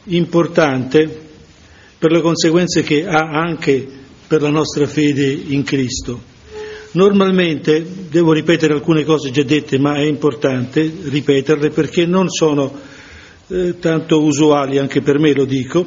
importante per le conseguenze che ha anche per la nostra fede in Cristo. Normalmente, devo ripetere alcune cose già dette, ma è importante ripeterle perché non sono tanto usuali, anche per me lo dico.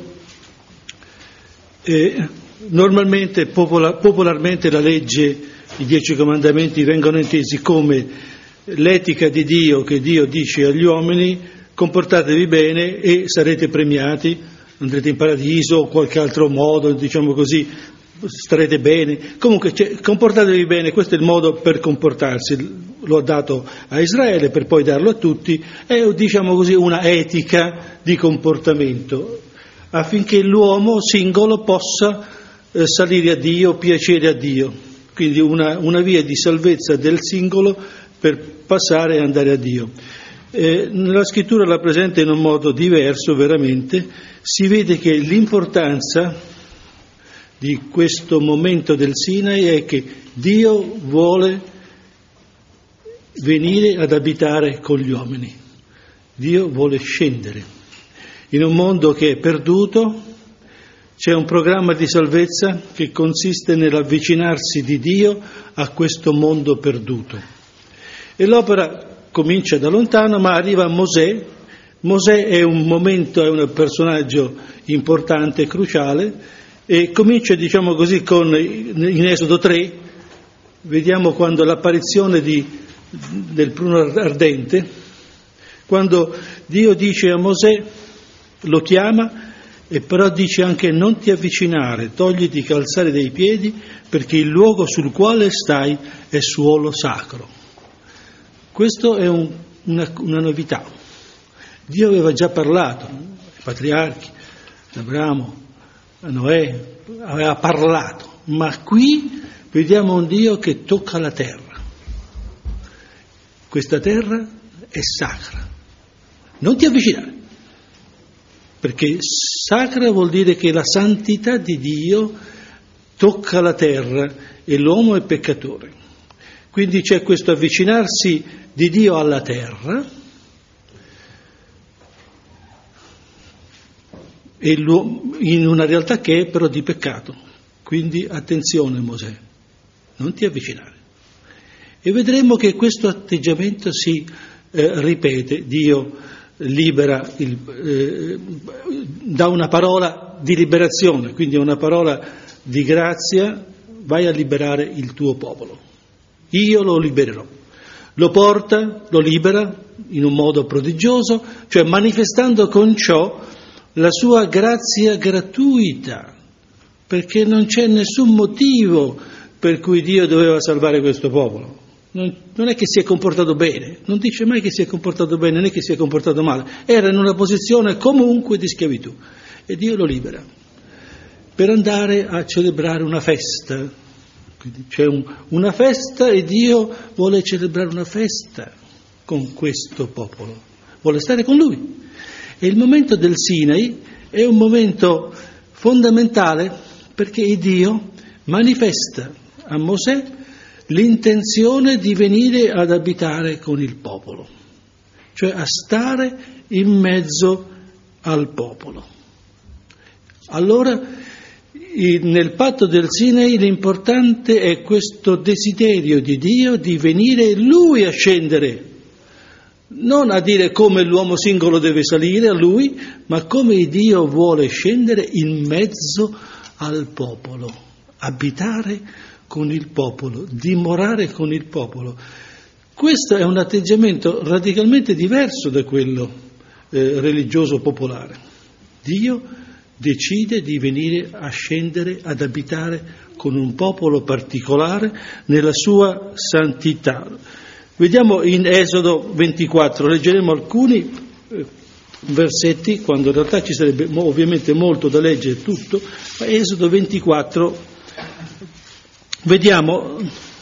Normalmente, popolarmente la legge, i 10 comandamenti vengono intesi come l'etica di Dio, che Dio dice agli uomini: comportatevi bene e sarete premiati, andrete in paradiso o qualche altro modo, diciamo così, starete bene. Comunque, comportatevi bene, questo è il modo per comportarsi. Lo ha dato a Israele per poi darlo a tutti, è, diciamo così, una etica di comportamento affinché l'uomo singolo possa salire a Dio, piacere a Dio. Quindi una via di salvezza del singolo per passare e andare a Dio. Nella scrittura la presenta in un modo diverso, veramente. Si vede che l'importanza di questo momento del Sinai è che Dio vuole venire ad abitare con gli uomini. Dio vuole scendere. In un mondo che è perduto c'è un programma di salvezza che consiste nell'avvicinarsi di Dio a questo mondo perduto. E l'opera comincia da lontano, ma arriva a Mosè. Mosè è un personaggio importante, cruciale, e comincia, diciamo così, in Esodo 3, vediamo quando l'apparizione del pruno ardente, quando Dio dice a Mosè, lo chiama, e però dice anche: non ti avvicinare, togliti i calzari dai piedi, perché il luogo sul quale stai è suolo sacro. Questo è una novità. Dio aveva già parlato ai patriarchi, ad Abramo, a Noè, aveva parlato, ma qui vediamo un Dio che tocca la terra. Questa terra è sacra. Non ti avvicinare, perché sacra vuol dire che la santità di Dio tocca la terra e l'uomo è peccatore. Quindi c'è questo avvicinarsi di Dio alla terra e in una realtà che è però di peccato. Quindi attenzione, Mosè, non ti avvicinare. E vedremo che questo atteggiamento si ripete. Dio libera, dà una parola di liberazione, quindi una parola di grazia: vai a liberare il tuo popolo, io lo libererò. Lo porta, lo libera in un modo prodigioso, cioè manifestando con ciò la sua grazia gratuita, perché non c'è nessun motivo per cui Dio doveva salvare questo popolo. Non è che si è comportato bene, non dice mai che si è comportato bene, né che si è comportato male, era in una posizione comunque di schiavitù e Dio lo libera per andare a celebrare una festa. Quindi c'è una festa e Dio vuole celebrare una festa con questo popolo, vuole stare con lui. E il momento del Sinai è un momento fondamentale perché Dio manifesta a Mosè l'intenzione di venire ad abitare con il popolo, cioè a stare in mezzo al popolo. Allora, nel patto del Sinai l'importante è questo desiderio di Dio di venire Lui a scendere, non a dire come l'uomo singolo deve salire a Lui, ma come Dio vuole scendere in mezzo al popolo, abitare con il popolo, dimorare con il popolo. Questo è un atteggiamento radicalmente diverso da quello religioso popolare. Dio decide di venire a scendere ad abitare con un popolo particolare nella sua santità. Vediamo in Esodo 24, leggeremo alcuni versetti, quando in realtà ci sarebbe ovviamente molto da leggere tutto, ma Esodo 24, vediamo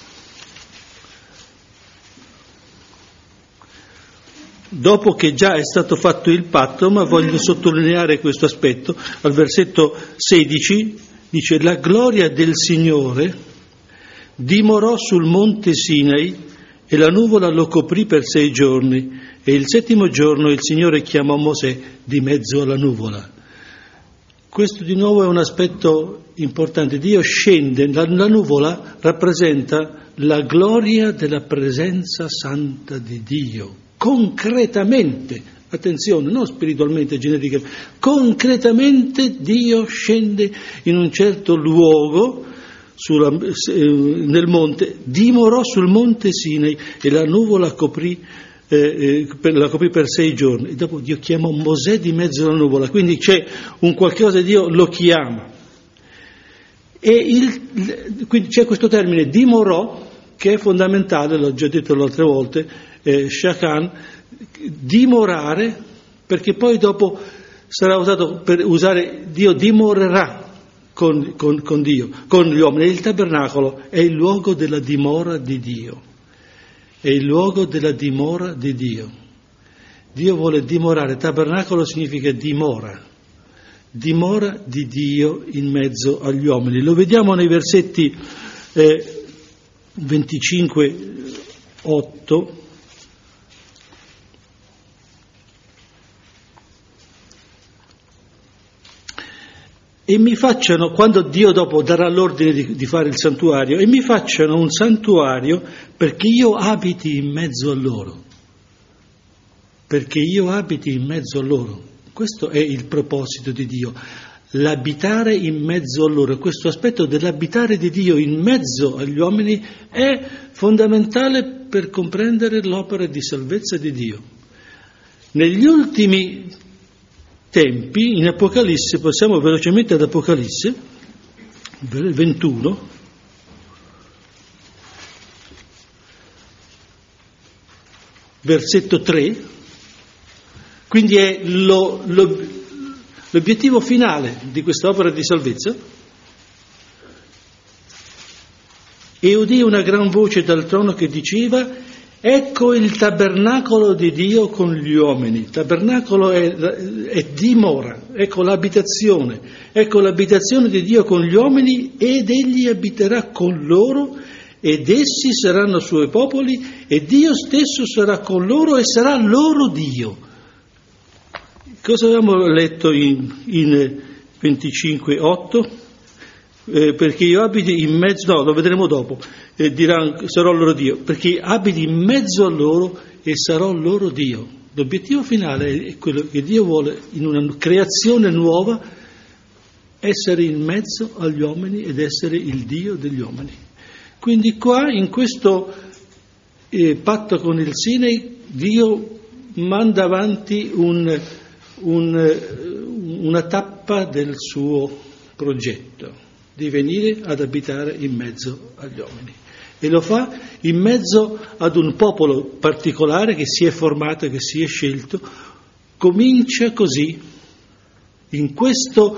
dopo che già è stato fatto il patto, ma voglio sottolineare questo aspetto. Al versetto 16 dice: la gloria del Signore dimorò sul monte Sinai e la nuvola lo coprì per 6 giorni, e il 7° giorno il Signore chiamò Mosè di mezzo alla nuvola. Questo di nuovo è un aspetto importante. Dio scende, la nuvola rappresenta la gloria della presenza santa di Dio, concretamente, attenzione, non spiritualmente, genericamente, concretamente Dio scende in un certo luogo nel monte, dimorò sul monte Sinai e la nuvola la coprì per 6 giorni, e dopo Dio chiamò Mosè di mezzo alla nuvola, quindi c'è un qualcosa che Dio lo chiama. Quindi c'è questo termine dimorò che è fondamentale, l'ho già detto le altre volte, shakan, dimorare, perché poi dopo sarà usato per usare Dio dimorerà con Dio, con gli uomini. Il tabernacolo è il luogo della dimora di Dio. È il luogo della dimora di Dio. Dio vuole dimorare. Tabernacolo significa dimora di Dio in mezzo agli uomini. Lo vediamo nei versetti 25-8. E mi facciano, quando Dio dopo darà l'ordine di fare il santuario, e mi facciano un santuario perché io abiti in mezzo a loro. Perché io abiti in mezzo a loro. Questo è il proposito di Dio, l'abitare in mezzo a loro. Questo aspetto dell'abitare di Dio in mezzo agli uomini è fondamentale per comprendere l'opera di salvezza di Dio. Negli ultimi tempi, in Apocalisse, passiamo velocemente ad Apocalisse 21, versetto 3, quindi è l'obiettivo finale di questa opera di salvezza. E udì una gran voce dal trono che diceva: ecco il tabernacolo di Dio con gli uomini. Il tabernacolo è dimora, ecco l'abitazione di Dio con gli uomini, ed egli abiterà con loro, ed essi saranno suoi popoli, e Dio stesso sarà con loro e sarà loro Dio. Cosa avevamo letto in 25:8? Perché io abiti in mezzo, no, lo vedremo dopo, diranno sarò loro Dio, perché abiti in mezzo a loro e sarò loro Dio. L'obiettivo finale è quello che Dio vuole in una creazione nuova, essere in mezzo agli uomini ed essere il Dio degli uomini. Quindi qua in questo patto con il Sinai Dio manda avanti una tappa del suo progetto di venire ad abitare in mezzo agli uomini, e lo fa in mezzo ad un popolo particolare che si è formato, che si è scelto. Comincia così, in questo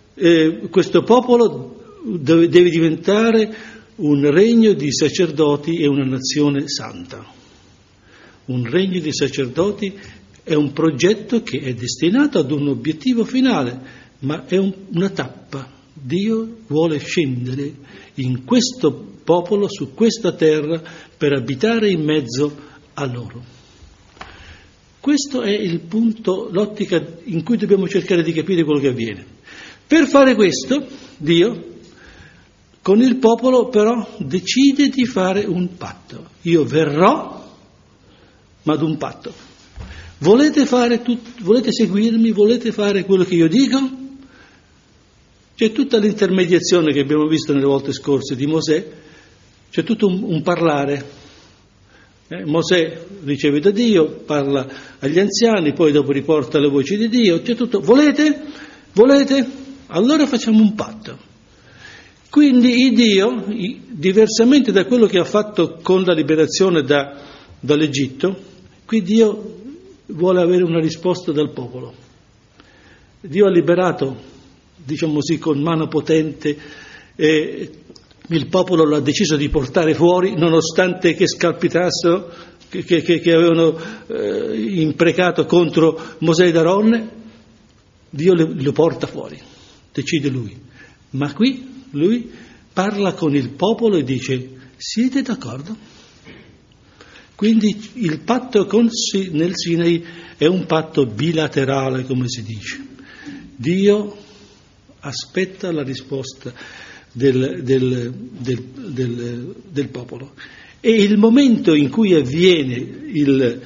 popolo deve diventare un regno di sacerdoti e una nazione santa. Un regno di sacerdoti è un progetto che è destinato ad un obiettivo finale, ma è una tappa. Dio vuole scendere in questo popolo, su questa terra, per abitare in mezzo a loro. Questo è il punto, l'ottica in cui dobbiamo cercare di capire quello che avviene. Per fare questo, Dio, con il popolo però, decide di fare un patto. Io verrò, ma ad un patto. Volete seguirmi? Volete fare quello che io dico? C'è tutta l'intermediazione che abbiamo visto nelle volte scorse di Mosè, c'è tutto un parlare. Mosè riceve da Dio, parla agli anziani, poi dopo riporta le voci di Dio, c'è tutto. Volete? Allora facciamo un patto. Quindi il Dio, diversamente da quello che ha fatto con la liberazione dall'Egitto, qui Dio vuole avere una risposta dal popolo. Dio ha liberato, diciamo così, con mano potente, il popolo l'ha deciso di portare fuori, nonostante che scalpitassero, che avevano imprecato contro Mosè ed Aronne. Dio lo porta fuori, decide lui. Ma qui lui parla con il popolo e dice: siete d'accordo? Quindi il patto nel Sinai è un patto bilaterale, come si dice. Dio aspetta la risposta del popolo. E il momento in cui avviene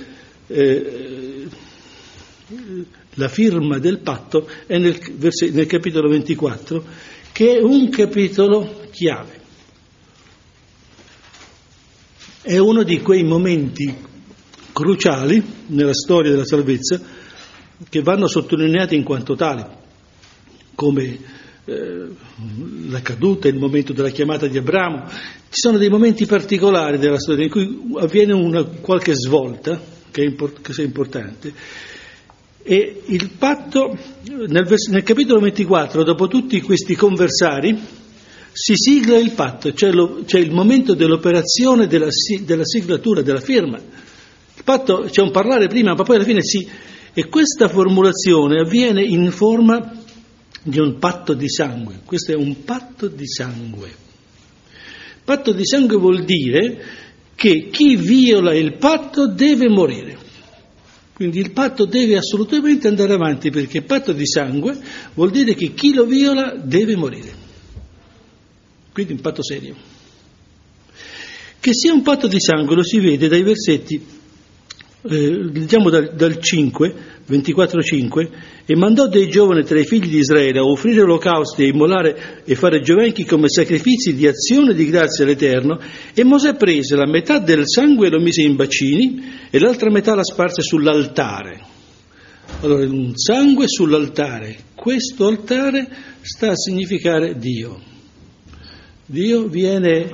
la firma del patto è nel capitolo 24, che è un capitolo chiave. È uno di quei momenti cruciali nella storia della salvezza che vanno sottolineati in quanto tali, come la caduta, il momento della chiamata di Abramo. Ci sono dei momenti particolari della storia in cui avviene una qualche svolta che è importante. E il patto, nel capitolo 24, dopo tutti questi conversari, si sigla il patto, c'è il momento dell'operazione della siglatura, della firma. Il patto c'è un parlare prima, ma poi alla fine sì. E questa formulazione avviene in forma di un patto di sangue. Questo è un patto di sangue. Patto di sangue vuol dire che chi viola il patto deve morire. Quindi il patto deve assolutamente andare avanti, perché patto di sangue vuol dire che chi lo viola deve morire. Quindi un patto serio. Che sia un patto di sangue lo si vede dai versetti, leggiamo dal 5, 24-5, e mandò dei giovani tra i figli di Israele a offrire olocausti, a immolare e fare giovenchi come sacrifici di azione di grazia all'Eterno, e Mosè prese la metà del sangue e lo mise in bacini e l'altra metà la sparse sull'altare. Allora, un sangue sull'altare, questo altare sta a significare Dio. Dio viene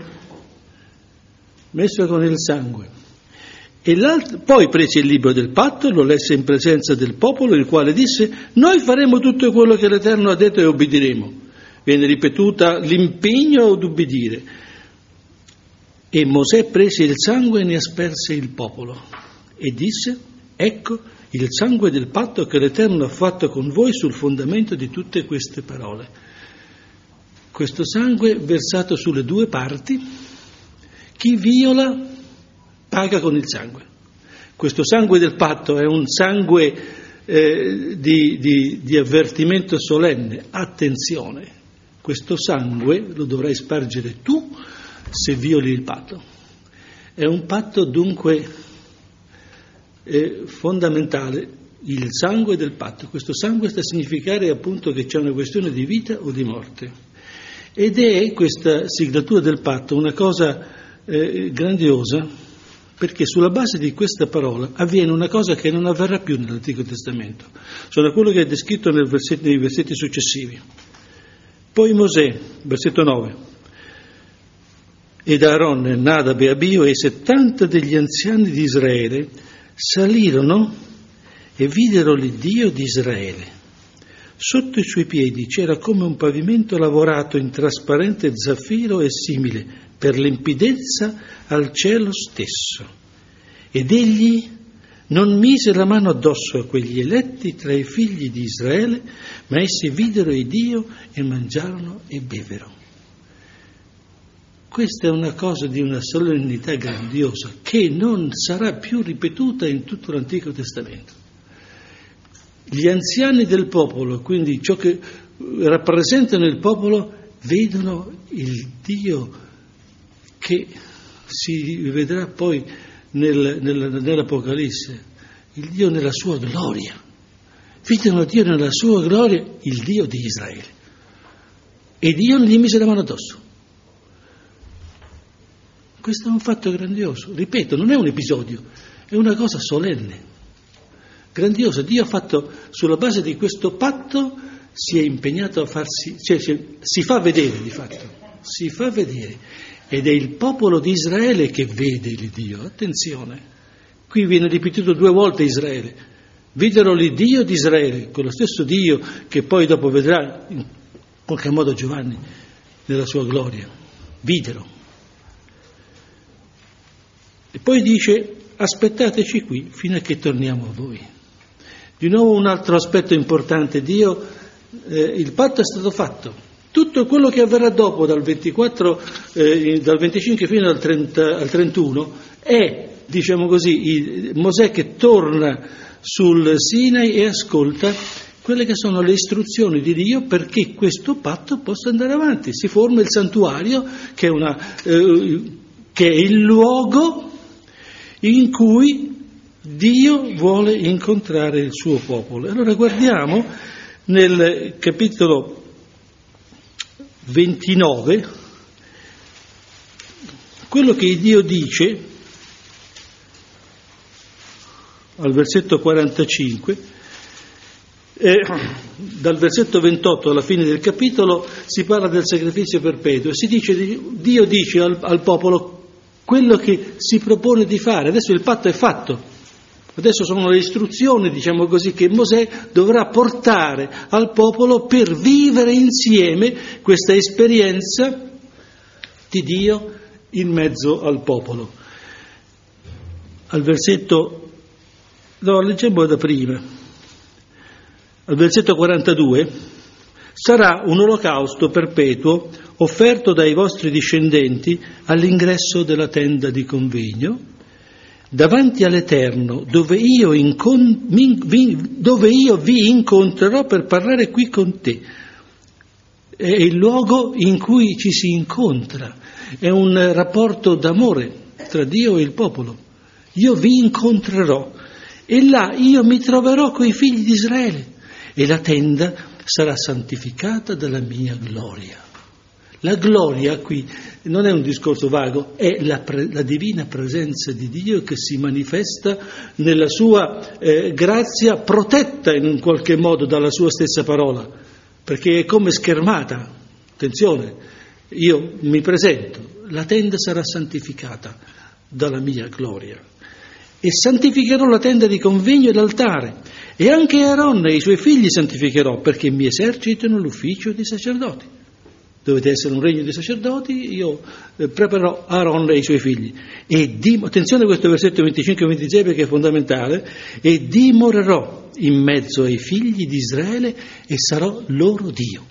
messo con il sangue. E poi prese il libro del patto, lo lesse in presenza del popolo, il quale disse: noi faremo tutto quello che l'Eterno ha detto e ubbidiremo. Viene ripetuta l'impegno ad ubbidire. E Mosè prese il sangue e ne asperse il popolo e disse: ecco il sangue del patto che l'Eterno ha fatto con voi sul fondamento di tutte queste parole. Questo sangue versato sulle due parti, chi viola paga con il sangue. Questo sangue del patto è un sangue di avvertimento solenne. Attenzione, questo sangue lo dovrai spargere tu se violi il patto. È un patto dunque fondamentale, il sangue del patto. Questo sangue sta a significare appunto che c'è una questione di vita o di morte. Ed è questa siglatura del patto una cosa grandiosa, perché sulla base di questa parola avviene una cosa che non avverrà più nell'Antico Testamento. Sono quello che è descritto nei versetti successivi. Poi Mosè, versetto 9, ed Aaron, Nadab e Abio e 70 degli anziani di Israele salirono e videro l'Iddio di Israele. Sotto i suoi piedi c'era come un pavimento lavorato in trasparente zaffiro e simile, per limpidezza, al cielo stesso. Ed egli non mise la mano addosso a quegli eletti tra i figli di Israele, ma essi videro il Dio e mangiarono e bevero. Questa è una cosa di una solennità grandiosa che non sarà più ripetuta in tutto l'Antico Testamento. Gli anziani del popolo, quindi ciò che rappresentano il popolo, vedono il Dio che si vedrà poi nell'Apocalisse, il Dio nella sua gloria. Vedono Dio nella sua gloria, il Dio di Israele. E Dio non gli mise la mano addosso. Questo è un fatto grandioso. Ripeto, non è un episodio, è una cosa solenne, grandiosa. Dio ha fatto, sulla base di questo patto, si è impegnato a farsi, si fa vedere di fatto, si fa vedere. Ed è il popolo di Israele che vede il Dio. Attenzione, qui viene ripetuto 2 volte Israele. Videro l'Iddio di Israele, con lo stesso Dio che poi dopo vedrà in qualche modo Giovanni nella sua gloria. Videro. E poi dice: aspettateci qui fino a che torniamo a voi. Di nuovo un altro aspetto importante. Dio, il patto è stato fatto. Tutto quello che avverrà dopo, dal 25 fino al 31, è, diciamo così, Mosè che torna sul Sinai e ascolta quelle che sono le istruzioni di Dio perché questo patto possa andare avanti. Si forma il santuario, che è il luogo in cui Dio vuole incontrare il suo popolo. Allora guardiamo nel capitolo 29 quello che Dio dice al versetto 45, dal versetto 28 alla fine del capitolo si parla del sacrificio perpetuo e Dio dice al popolo quello che si propone di fare. Adesso il patto è fatto, adesso sono le istruzioni, diciamo così, che Mosè dovrà portare al popolo per vivere insieme questa esperienza di Dio in mezzo al popolo. Al versetto leggiamo da prima. Al versetto 42, sarà un olocausto perpetuo offerto dai vostri discendenti all'ingresso della tenda di convegno, davanti all'Eterno, dove io vi incontrerò per parlare qui con te. È il luogo in cui ci si incontra, è un rapporto d'amore tra Dio e il popolo. Io vi incontrerò e là io mi troverò coi figli di Israele e la tenda sarà santificata dalla mia gloria. La gloria qui non è un discorso vago, è la divina presenza di Dio che si manifesta nella sua grazia, protetta in un qualche modo dalla sua stessa parola, perché è come schermata. Attenzione, io mi presento, la tenda sarà santificata dalla mia gloria. E santificherò la tenda di convegno e l'altare, e anche Aaron e i suoi figli santificherò, perché mi esercitano l'ufficio di sacerdoti. Dovete essere un regno di sacerdoti, io preparerò Aaron e i suoi figli. Attenzione a questo versetto 25 e 26 perché è fondamentale. E dimorerò in mezzo ai figli di Israele e sarò loro Dio.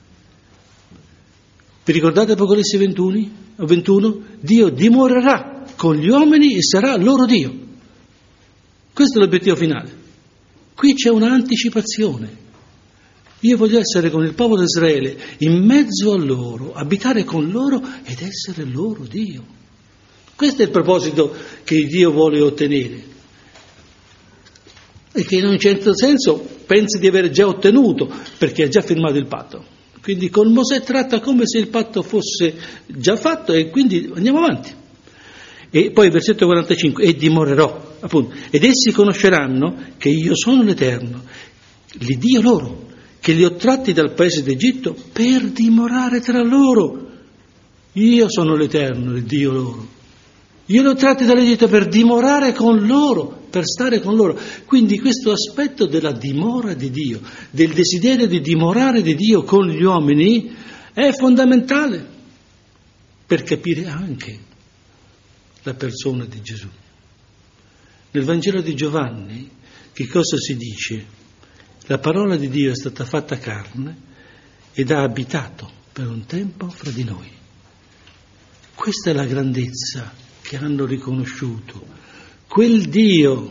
Vi ricordate Apocalisse 21? Dio dimorerà con gli uomini e sarà loro Dio. Questo è l'obiettivo finale. Qui c'è un'anticipazione. Io voglio essere con il popolo di Israele, in mezzo a loro, abitare con loro ed essere loro Dio. Questo è il proposito che Dio vuole ottenere e che in un certo senso pensa di aver già ottenuto perché ha già firmato il patto. Quindi con Mosè tratta come se il patto fosse già fatto e quindi andiamo avanti. E poi versetto 45, e dimorerò, appunto, ed essi conosceranno che io sono l'Eterno, l'Iddio loro, che li ho tratti dal paese d'Egitto per dimorare tra loro. Io sono l'Eterno, il Dio loro. Io li ho tratti dall'Egitto per dimorare con loro, per stare con loro. Quindi questo aspetto della dimora di Dio, del desiderio di dimorare di Dio con gli uomini, è fondamentale per capire anche la persona di Gesù. Nel Vangelo di Giovanni, che cosa si dice? La parola di Dio è stata fatta carne ed ha abitato per un tempo fra di noi. Questa è la grandezza che hanno riconosciuto. Quel Dio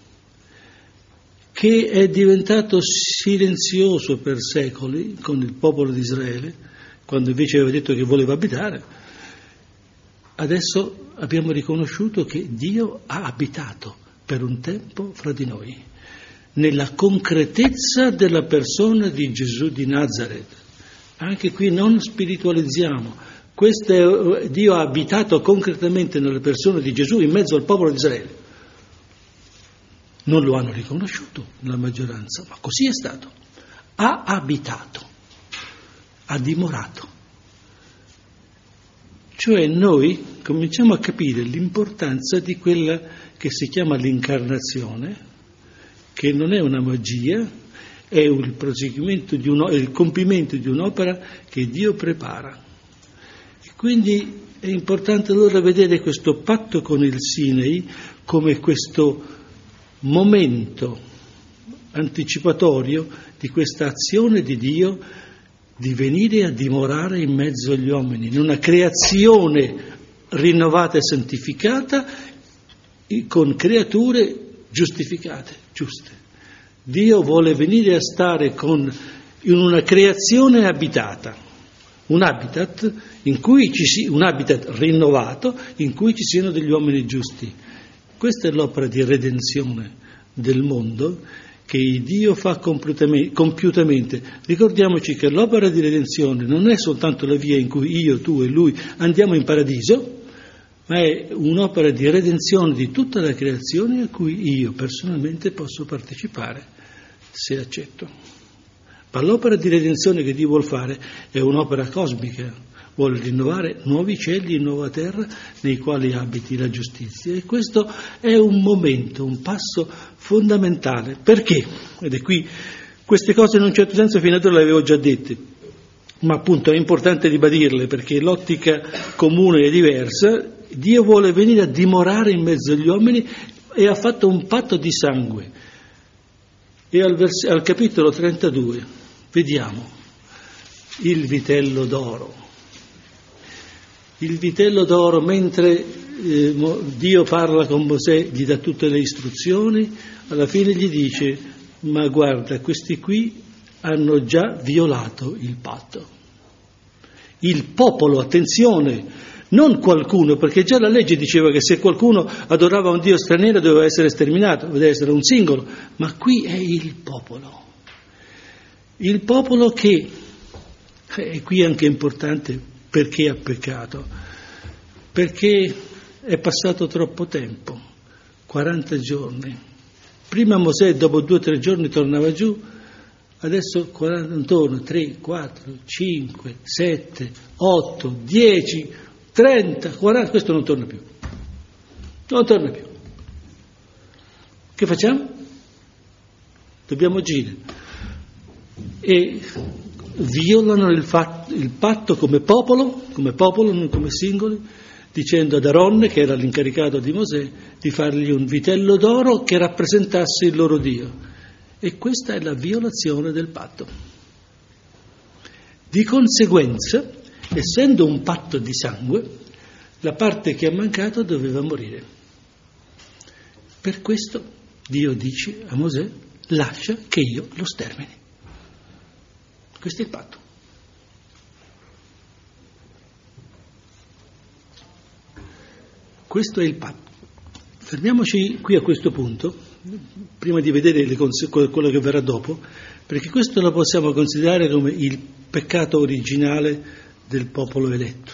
che è diventato silenzioso per secoli con il popolo di Israele, quando invece aveva detto che voleva abitare, adesso abbiamo riconosciuto che Dio ha abitato per un tempo fra di noi, nella concretezza della persona di Gesù di Nazareth. Anche qui non spiritualizziamo, Dio ha abitato concretamente nella persona di Gesù in mezzo al popolo di Israele. Non lo hanno riconosciuto la maggioranza, ma così è stato. Ha abitato, ha dimorato. Cioè noi cominciamo a capire l'importanza di quella che si chiama l'incarnazione, che non è una magia, è il proseguimento il compimento di un'opera che Dio prepara. E quindi è importante allora vedere questo patto con il Sinai come questo momento anticipatorio di questa azione di Dio di venire a dimorare in mezzo agli uomini, in una creazione rinnovata e santificata con creature giustificate, giuste. Dio vuole venire a stare in una creazione abitata, un habitat un habitat rinnovato in cui ci siano degli uomini giusti. Questa è l'opera di redenzione del mondo che Dio fa compiutamente. Ricordiamoci che l'opera di redenzione non è soltanto la via in cui io, tu e lui andiamo in paradiso, ma è un'opera di redenzione di tutta la creazione a cui io personalmente posso partecipare, se accetto. Ma l'opera di redenzione che Dio vuol fare è un'opera cosmica, vuole rinnovare nuovi cieli e nuova terra nei quali abiti la giustizia. E questo è un momento, un passo fondamentale. Perché? Ed è qui, queste cose in un certo senso fino ad ora le avevo già dette, ma appunto è importante ribadirle perché l'ottica comune è diversa. Dio vuole venire a dimorare in mezzo agli uomini e ha fatto un patto di sangue. E al capitolo 32 vediamo il vitello d'oro. Il vitello d'oro, mentre Dio parla con Mosè, gli dà tutte le istruzioni, alla fine gli dice: ma guarda, questi qui hanno già violato il patto. Il popolo, attenzione, non qualcuno, perché già la legge diceva che se qualcuno adorava un Dio straniero doveva essere sterminato, doveva essere un singolo, ma qui è il popolo. Il popolo che, e qui è anche importante perché ha peccato, perché è passato troppo tempo, 40 giorni. Prima Mosè dopo 2 o 3 giorni tornava giù, adesso 40 intorno, 3, 4, 5, 7, 8, 10, 30, 40, questo non torna più. Non torna più. Che facciamo? Dobbiamo agire. E violano il patto come popolo, non come singoli, dicendo ad Aronne, che era l'incaricato di Mosè, di fargli un vitello d'oro che rappresentasse il loro Dio. E questa è la violazione del patto. Di conseguenza, essendo un patto di sangue, la parte che ha mancato doveva morire. Per questo Dio dice a Mosè: lascia che io lo stermini. Questo è il patto. Questo è il patto. Fermiamoci qui a questo punto, prima di vedere quello che verrà dopo, perché questo lo possiamo considerare come il peccato originale del popolo eletto.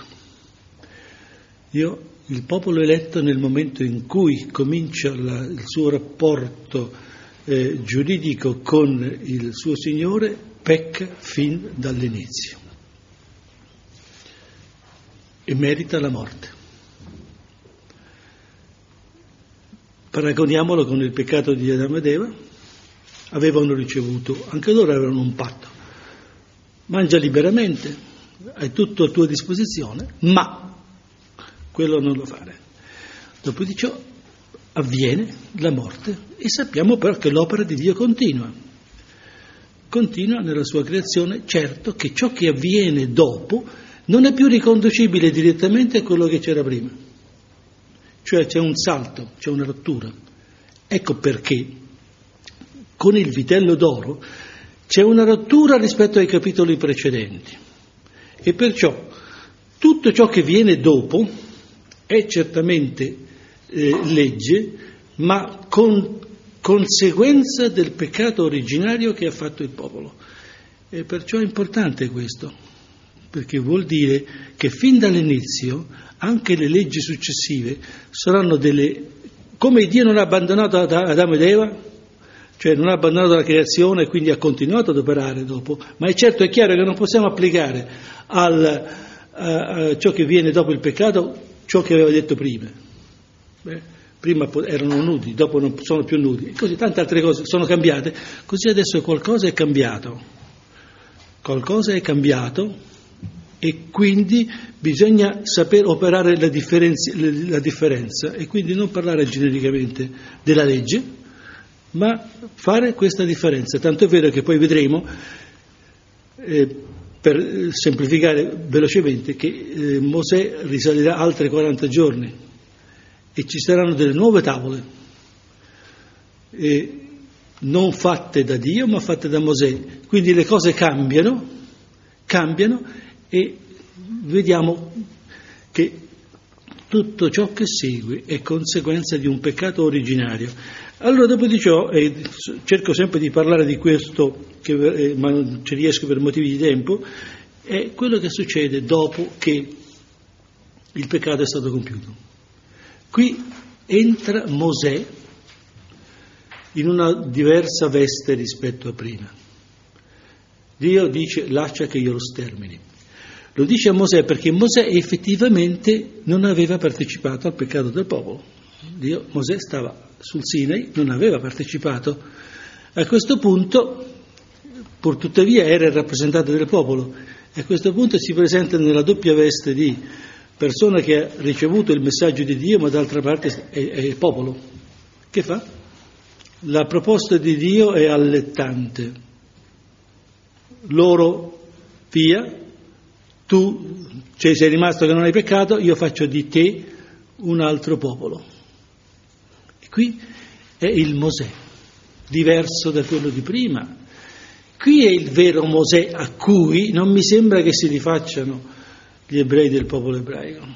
Il popolo eletto, nel momento in cui comincia il suo rapporto giuridico con il suo Signore, pecca fin dall'inizio e merita la morte. Paragoniamolo con il peccato di Adamo ed Eva. Avevano ricevuto, anche loro avevano un patto: mangia liberamente, hai tutto a tua disposizione, ma quello non lo fare. Dopo di ciò avviene la morte e sappiamo però che l'opera di Dio continua nella sua creazione, certo che ciò che avviene dopo non è più riconducibile direttamente a quello che c'era prima. Cioè c'è un salto, c'è una rottura. Ecco perché con il vitello d'oro c'è una rottura rispetto ai capitoli precedenti. E perciò tutto ciò che viene dopo è certamente legge, ma con conseguenza del peccato originario che ha fatto il popolo. E perciò è importante questo, perché vuol dire che fin dall'inizio anche le leggi successive saranno come Dio non ha abbandonato Adamo ed Eva, cioè non ha abbandonato la creazione e quindi ha continuato ad operare dopo, ma è chiaro che non possiamo applicare a ciò che viene dopo il peccato ciò che aveva detto prima. Prima erano nudi, dopo non sono più nudi, e così tante altre cose sono cambiate, così adesso qualcosa è cambiato e quindi bisogna saper operare la differenza e quindi non parlare genericamente della legge, ma fare questa differenza. Tanto è vero che poi vedremo, per semplificare velocemente, che Mosè risalirà altri 40 giorni e ci saranno delle nuove tavole. non fatte da Dio ma fatte da Mosè. Quindi le cose cambiano e vediamo che tutto ciò che segue è conseguenza di un peccato originario. Allora, dopo di ciò, cerco sempre di parlare di questo, ma non ci riesco per motivi di tempo, è quello che succede dopo che il peccato è stato compiuto. Qui entra Mosè in una diversa veste rispetto a prima. Dio dice: lascia che io lo stermini. Lo dice a Mosè perché Mosè effettivamente non aveva partecipato al peccato del popolo. Mosè stava sul Sinai, non aveva partecipato. A questo punto, pur tuttavia, era il rappresentante del popolo. E a questo punto si presenta nella doppia veste di persona che ha ricevuto il messaggio di Dio, ma d'altra parte è il popolo. Che fa? La proposta di Dio è allettante. Loro, via, tu sei rimasto che non hai peccato, io faccio di te un altro popolo. E qui è il Mosè, diverso da quello di prima. Qui è il vero Mosè a cui non mi sembra che si rifacciano gli ebrei del popolo ebraico.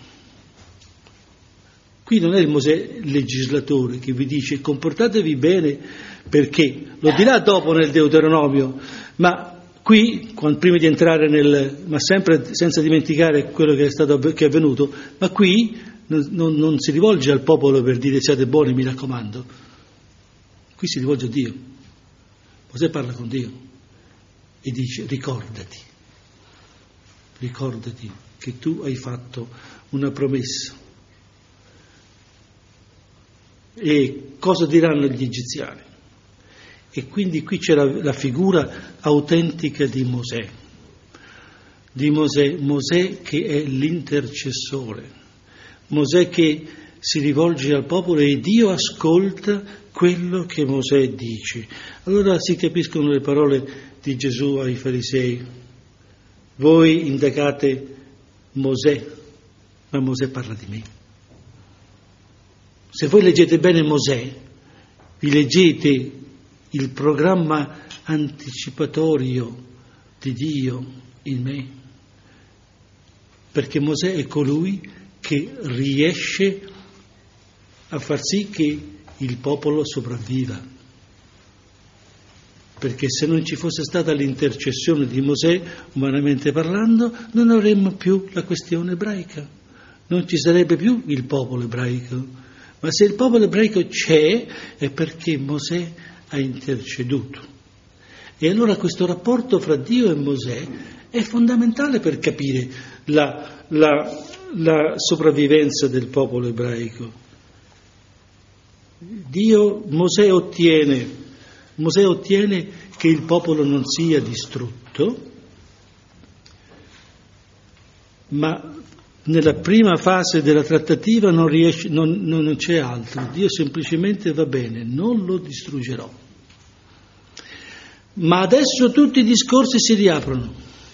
Qui non è il Mosè legislatore che vi dice comportatevi bene perché, lo dirà dopo nel Deuteronomio, ma qui, prima di entrare ma sempre senza dimenticare quello che è avvenuto, ma qui non si rivolge al popolo per dire siate buoni, mi raccomando. Qui si rivolge a Dio. Mosè parla con Dio e dice ricordati che tu hai fatto una promessa. E cosa diranno gli egiziani? E quindi qui c'è la figura autentica di Mosè, Mosè che è l'intercessore, Mosè che si rivolge al popolo e Dio ascolta quello che Mosè dice. Allora si capiscono le parole di Gesù ai farisei: voi indagate Mosè, ma Mosè parla di me. Se voi leggete bene Mosè, vi leggete il programma anticipatorio di Dio in me, perché Mosè è colui che riesce a far sì che il popolo sopravviva, perché se non ci fosse stata l'intercessione di Mosè, umanamente parlando, non avremmo più la questione ebraica, non ci sarebbe più il popolo ebraico. Ma se il popolo ebraico c'è è perché Mosè ha interceduto. E allora questo rapporto fra Dio e Mosè è fondamentale per capire la sopravvivenza del popolo ebraico. Mosè ottiene che il popolo non sia distrutto, ma nella prima fase della trattativa non c'è altro. Dio semplicemente va bene, non lo distruggerò. Ma adesso tutti i discorsi si riaprono.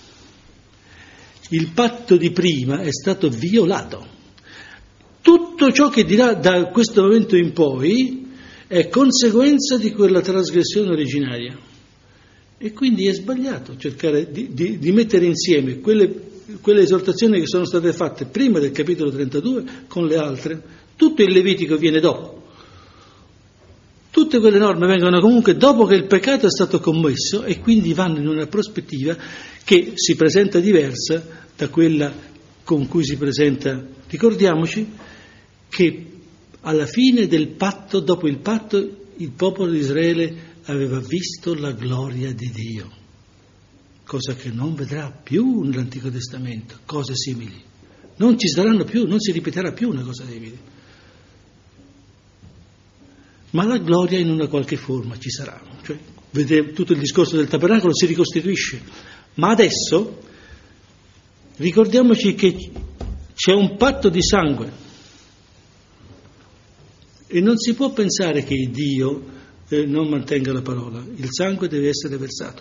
Il patto di prima è stato violato. Tutto ciò che dirà da questo momento in poi è conseguenza di quella trasgressione originaria. E quindi è sbagliato cercare di mettere insieme quelle esortazioni che sono state fatte prima del capitolo 32 con le altre. Tutto il Levitico viene dopo. Tutte quelle norme vengono comunque dopo che il peccato è stato commesso e quindi vanno in una prospettiva che si presenta diversa da quella con cui si presenta. Ricordiamoci che alla fine del patto, dopo il patto, il popolo di Israele aveva visto la gloria di Dio, cosa che non vedrà più nell'Antico Testamento, cose simili. Non ci saranno più, non si ripeterà più una cosa simile. Ma la gloria in una qualche forma ci sarà. Cioè, vedete, tutto il discorso del tabernacolo si ricostituisce. Ma adesso ricordiamoci che c'è un patto di sangue e non si può pensare che Dio non mantenga la parola. Il sangue deve essere versato.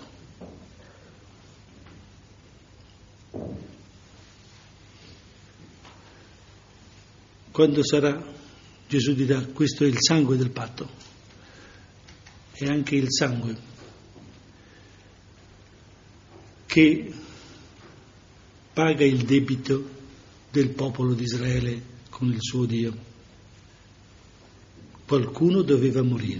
Quando sarà, Gesù dirà: questo è il sangue del patto. è anche il sangue che paga il debito del popolo di Israele con il suo Dio. Qualcuno doveva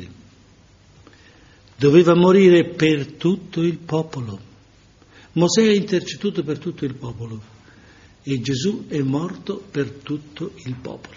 morire per tutto il popolo. Mosè ha interceduto per tutto il popolo e Gesù è morto per tutto il popolo.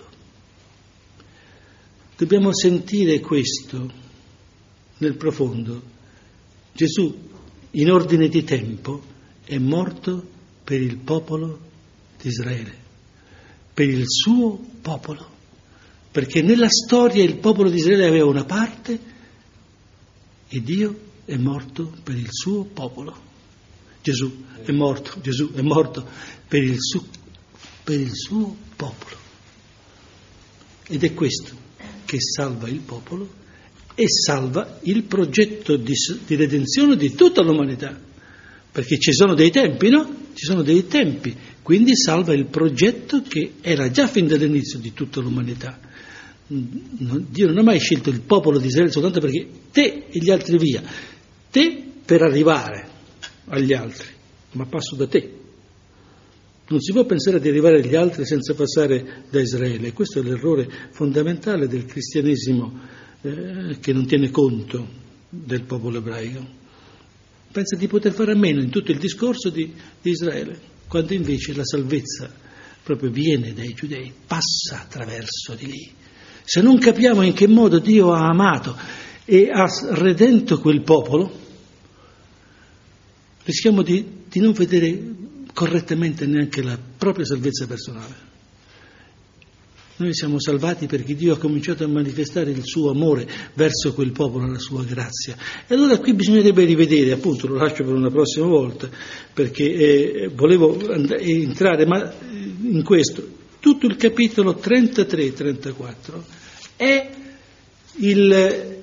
Dobbiamo sentire questo nel profondo. Gesù, in ordine di tempo, è morto per il popolo di Israele, per il suo popolo, perché nella storia il popolo di Israele aveva una parte e Dio è morto per il suo popolo. Gesù è morto per il suo popolo. Ed è questo che salva il popolo e salva il progetto di redenzione di tutta l'umanità, perché ci sono dei tempi, no? Ci sono dei tempi, quindi salva il progetto che era già fin dall'inizio di tutta l'umanità. Dio non ha mai scelto il popolo di Israele soltanto perché te e gli altri via, te per arrivare agli altri, ma passo da te. Non si può pensare di arrivare agli altri senza passare da Israele. Questo è l'errore fondamentale del cristianesimo che non tiene conto del popolo ebraico. Pensa di poter fare a meno in tutto il discorso di Israele, quando invece la salvezza proprio viene dai giudei, passa attraverso di lì. Se non capiamo in che modo Dio ha amato e ha redento quel popolo, rischiamo di non vedere correttamente neanche la propria salvezza personale. Noi siamo salvati perché Dio ha cominciato a manifestare il suo amore verso quel popolo, la sua grazia. E allora qui bisognerebbe rivedere, appunto lo lascio per una prossima volta, perché volevo entrare in questo. Tutto il capitolo 33-34 è il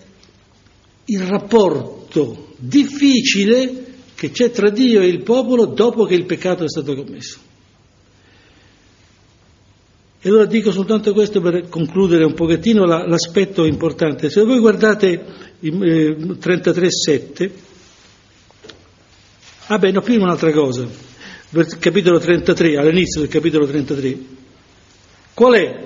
rapporto difficile che c'è tra Dio e il popolo dopo che il peccato è stato commesso. E allora dico soltanto questo per concludere un pochettino l'aspetto importante. Se voi guardate 33:7, prima un'altra cosa, capitolo 33, all'inizio del capitolo 33, qual è?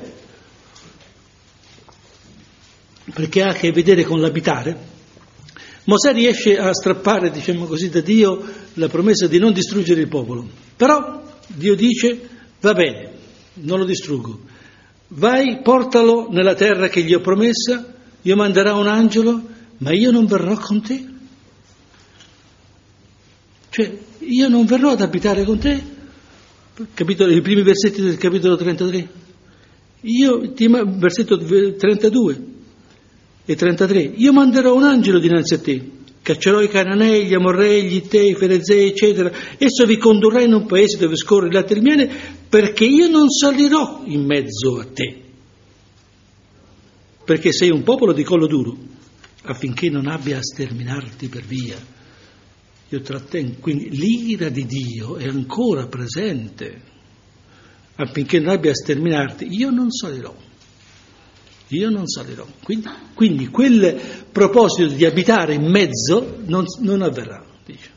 Perché ha a che vedere con l'abitare. Mosè riesce a strappare, diciamo così, da Dio la promessa di non distruggere il popolo. Però Dio dice, va bene, non lo distruggo. Vai, portalo nella terra che gli ho promessa, io manderò un angelo, ma io non verrò con te. Cioè, io non verrò ad abitare con te. I primi versetti del capitolo 33. Versetto 32 e 33. Io manderò un angelo dinanzi a te. Caccerò i Cananei, gli Amorrei, gli Ittei, i Ferezei, eccetera. Esso vi condurrà in un paese dove scorre il latte e il miele, perché io non salirò in mezzo a te. Perché sei un popolo di collo duro, affinché non abbia a sterminarti per via. Io trattengo, quindi l'ira di Dio è ancora presente, affinché non abbia a sterminarti. Io non salirò. Quindi quel proposito di abitare in mezzo non avverrà, dice.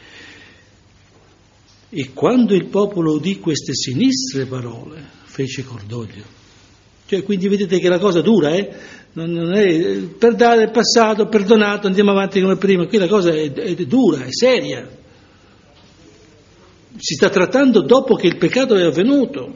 E quando il popolo udì queste sinistre parole, fece cordoglio. Cioè, quindi vedete che la cosa dura, non è perdare il passato, perdonato, andiamo avanti come prima. Qui la cosa è dura, è seria. Si sta trattando dopo che il peccato è avvenuto.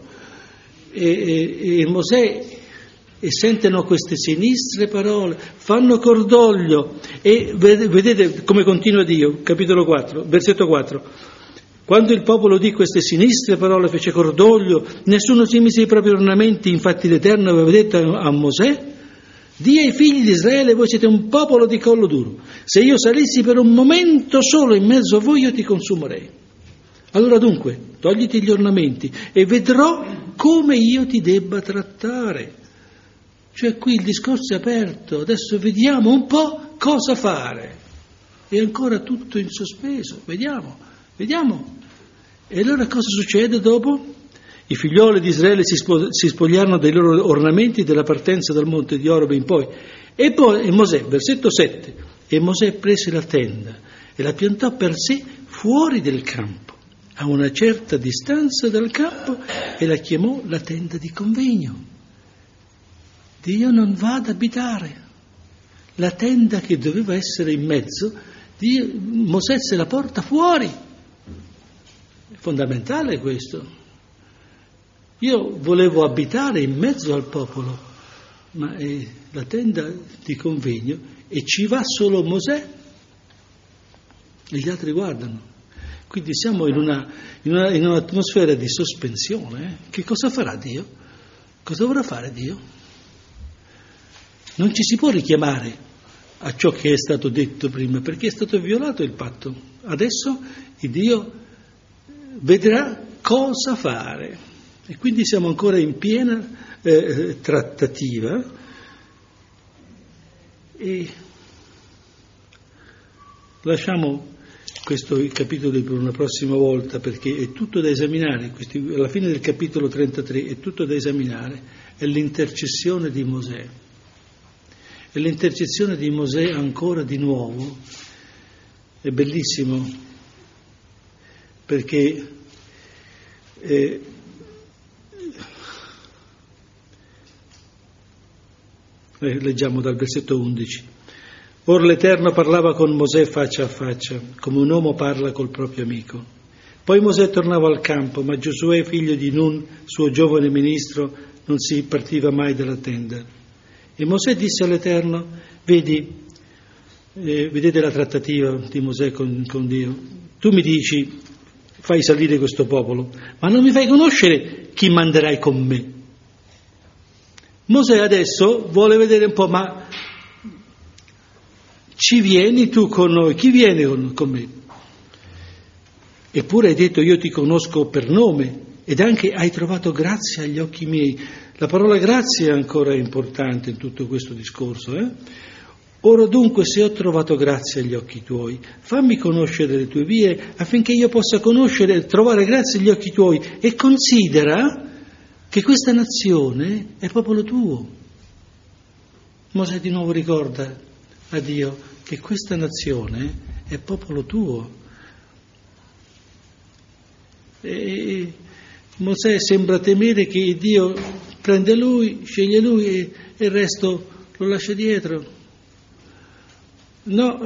E Mosè... E sentono queste sinistre parole, fanno cordoglio e vedete come continua Dio, capitolo 4, versetto 4. Quando il popolo udì queste sinistre parole fece cordoglio, nessuno si mise i propri ornamenti, infatti l'Eterno aveva detto a Mosè, di ai figli di Israele, voi siete un popolo di collo duro, se io salissi per un momento solo in mezzo a voi io ti consumerei. Allora dunque, togliti gli ornamenti e vedrò come io ti debba trattare. Cioè qui il discorso è aperto, adesso vediamo un po' cosa fare. È ancora tutto in sospeso, vediamo. E allora cosa succede dopo? I figlioli di Israele si spogliarono dei loro ornamenti della partenza dal monte di Oreb in poi. E poi Mosè, versetto 7, E Mosè prese la tenda e la piantò per sé fuori del campo, a una certa distanza dal campo, e la chiamò la tenda di convegno. Dio non va ad abitare. La tenda che doveva essere in mezzo, Mosè se la porta fuori. È fondamentale questo. Io volevo abitare in mezzo al popolo, ma è la tenda di convegno e ci va solo Mosè e gli altri guardano. Quindi siamo in un'atmosfera di sospensione. Che cosa farà Dio? Cosa vorrà fare Dio? Non ci si può richiamare a ciò che è stato detto prima, perché è stato violato il patto. Adesso Dio vedrà cosa fare. E quindi siamo ancora in piena trattativa. E lasciamo questo capitolo per una prossima volta, perché è tutto da esaminare. Alla fine del capitolo 33 è tutto da esaminare. È l'intercessione di Mosè. E l'intercessione di Mosè ancora di nuovo è bellissimo, perché leggiamo dal versetto 11. Or l'Eterno parlava con Mosè faccia a faccia, come un uomo parla col proprio amico. Poi Mosè tornava al campo, ma Giosuè, figlio di Nun, suo giovane ministro, non si partiva mai dalla tenda. E Mosè disse all'Eterno: vedete la trattativa di Mosè con Dio. Tu mi dici, fai salire questo popolo, ma non mi fai conoscere chi manderai con me. Mosè adesso vuole vedere un po', ma ci vieni tu con noi? Chi viene con me? Eppure hai detto: io ti conosco per nome, ed anche hai trovato grazia agli occhi miei. La parola grazia è ancora importante in tutto questo discorso. Ora dunque, se ho trovato grazia agli occhi tuoi, fammi conoscere le tue vie, affinché io possa conoscere e trovare grazia agli occhi tuoi, e considera che questa nazione è popolo tuo. Mosè di nuovo ricorda a Dio che questa nazione è popolo tuo. E Mosè sembra temere che Dio prende lui, sceglie lui e il resto lo lascia dietro. No,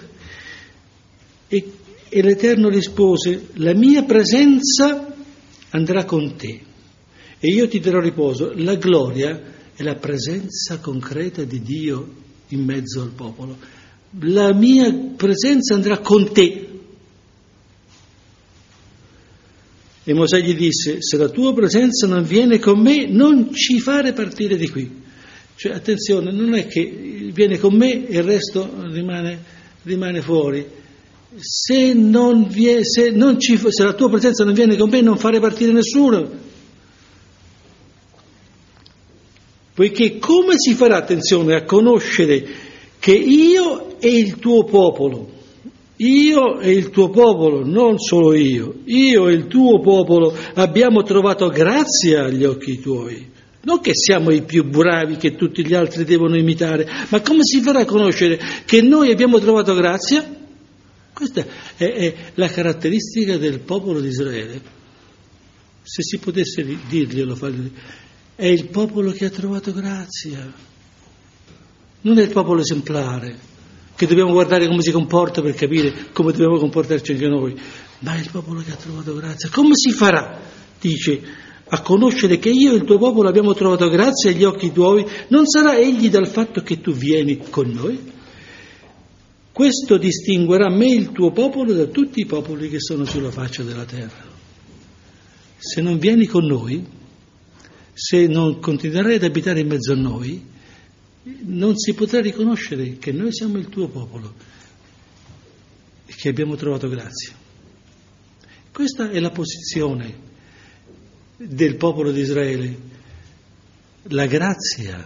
e l'Eterno rispose: la mia presenza andrà con te e io ti darò riposo. La gloria è la presenza concreta di Dio in mezzo al popolo. La mia presenza andrà con te. E Mosè gli disse: se la tua presenza non viene con me, non ci fare partire di qui. Cioè, attenzione, non è che viene con me e il resto rimane fuori. Se la tua presenza non viene con me, non fare partire nessuno. Poiché come si farà, attenzione, a conoscere che io e il tuo popolo, non solo io e il tuo popolo abbiamo trovato grazia agli occhi tuoi? Non che siamo i più bravi che tutti gli altri devono imitare, ma come si farà a conoscere che noi abbiamo trovato grazia? Questa è la caratteristica del popolo di Israele. Se si potesse dirglielo, è il popolo che ha trovato grazia, non è il popolo esemplare, che dobbiamo guardare come si comporta per capire come dobbiamo comportarci anche noi, ma è il popolo che ha trovato grazia. Come si farà, dice, a conoscere che io e il tuo popolo abbiamo trovato grazia agli occhi tuoi? Non sarà egli dal fatto che tu vieni con noi? Questo distinguerà me, il tuo popolo, da tutti i popoli che sono sulla faccia della terra. Se non vieni con noi, se non continuerai ad abitare in mezzo a noi, non si potrà riconoscere che noi siamo il tuo popolo e che abbiamo trovato grazia. Questa è la posizione del popolo di Israele, la grazia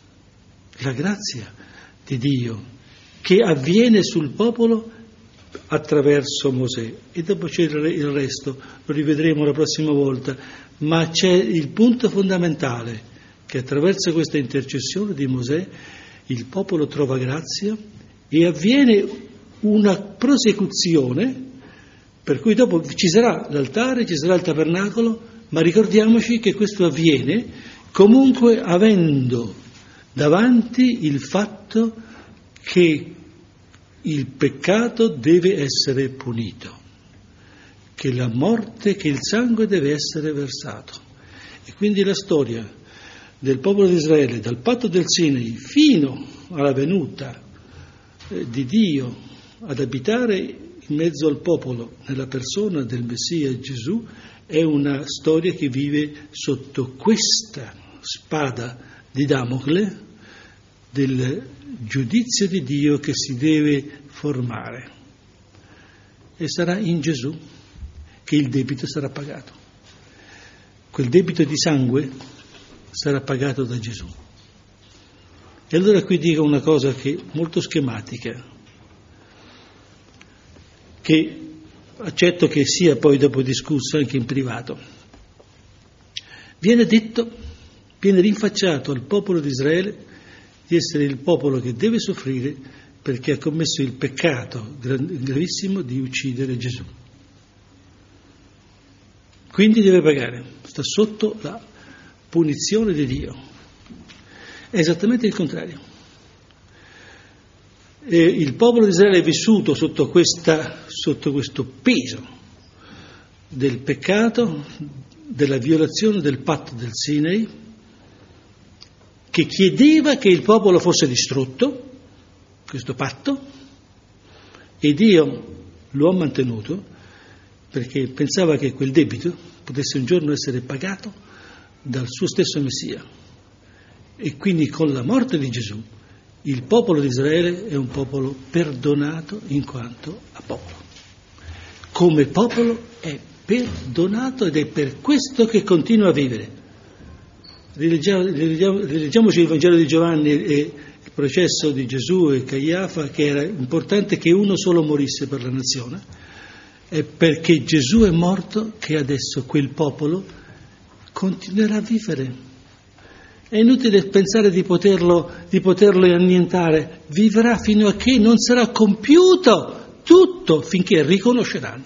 di Dio che avviene sul popolo attraverso Mosè. E dopo c'è il resto, lo rivedremo la prossima volta, ma c'è il punto fondamentale, che attraverso questa intercessione di Mosè il popolo trova grazia e avviene una prosecuzione, per cui dopo ci sarà l'altare, ci sarà il tabernacolo, ma ricordiamoci che questo avviene comunque avendo davanti il fatto che il peccato deve essere punito, che la morte, che il sangue deve essere versato. E quindi la storia del popolo di Israele, dal patto del Sinai fino alla venuta di Dio ad abitare in mezzo al popolo nella persona del Messia Gesù, è una storia che vive sotto questa spada di Damocle del giudizio di Dio che si deve formare. E sarà in Gesù che il debito sarà pagato. Quel debito di sangue sarà pagato da Gesù. E allora qui dico una cosa che è molto schematica, che accetto che sia poi dopo discusso anche in privato. Viene detto, viene rinfacciato al popolo di Israele di essere il popolo che deve soffrire perché ha commesso il peccato gravissimo di uccidere Gesù. Quindi deve pagare, sta sotto la punizione di Dio. È esattamente il contrario. E il popolo di Israele è vissuto sotto questo peso del peccato, della violazione del patto del Sinai, che chiedeva che il popolo fosse distrutto, questo patto, e Dio lo ha mantenuto perché pensava che quel debito potesse un giorno essere pagato dal suo stesso Messia. E quindi con la morte di Gesù il popolo di Israele è un popolo perdonato in quanto a popolo. Come popolo è perdonato ed è per questo che continua a vivere. Rileggiamoci il Vangelo di Giovanni e il processo di Gesù e Caiafa, che era importante che uno solo morisse per la nazione. È perché Gesù è morto che adesso quel popolo continuerà a vivere. È inutile pensare di poterlo annientare, vivrà fino a che non sarà compiuto tutto, finché riconosceranno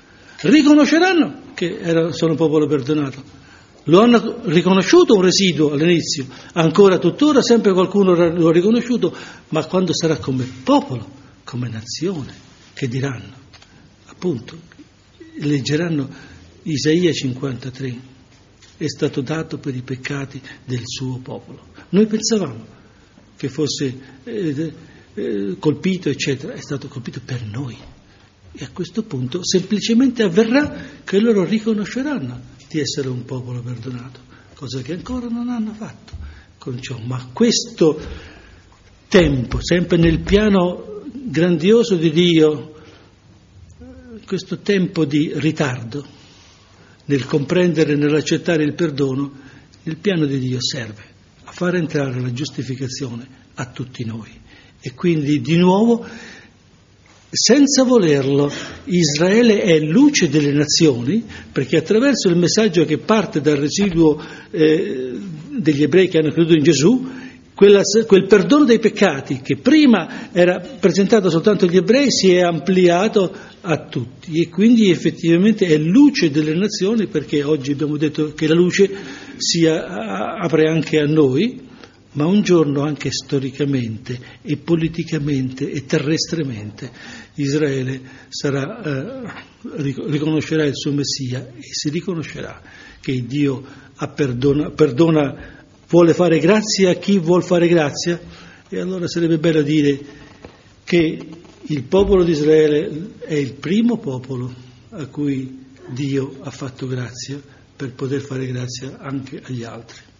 che sono un popolo perdonato. Lo hanno riconosciuto un residuo all'inizio, ancora tuttora sempre qualcuno lo ha riconosciuto, ma quando sarà come popolo, come nazione, che diranno, appunto, leggeranno Isaia 53, è stato dato per i peccati del suo popolo. Noi pensavamo che fosse colpito, eccetera, è stato colpito per noi. E a questo punto semplicemente avverrà che loro riconosceranno di essere un popolo perdonato, cosa che ancora non hanno fatto con ciò. Ma questo tempo, sempre nel piano grandioso di Dio, questo tempo di ritardo nel comprendere e nell'accettare il perdono, il piano di Dio serve a far entrare la giustificazione a tutti noi. E quindi di nuovo, senza volerlo, Israele è luce delle nazioni, perché attraverso il messaggio che parte dal residuo degli ebrei che hanno creduto in Gesù, quel perdono dei peccati che prima era presentato soltanto agli ebrei si è ampliato a tutti, e quindi effettivamente è luce delle nazioni, perché oggi abbiamo detto che la luce si apre anche a noi, ma un giorno anche storicamente e politicamente e terrestremente Israele riconoscerà il suo Messia e si riconoscerà che Dio perdona, vuole fare grazia a chi vuol fare grazia. E allora sarebbe bello dire che il popolo di Israele è il primo popolo a cui Dio ha fatto grazia per poter fare grazia anche agli altri.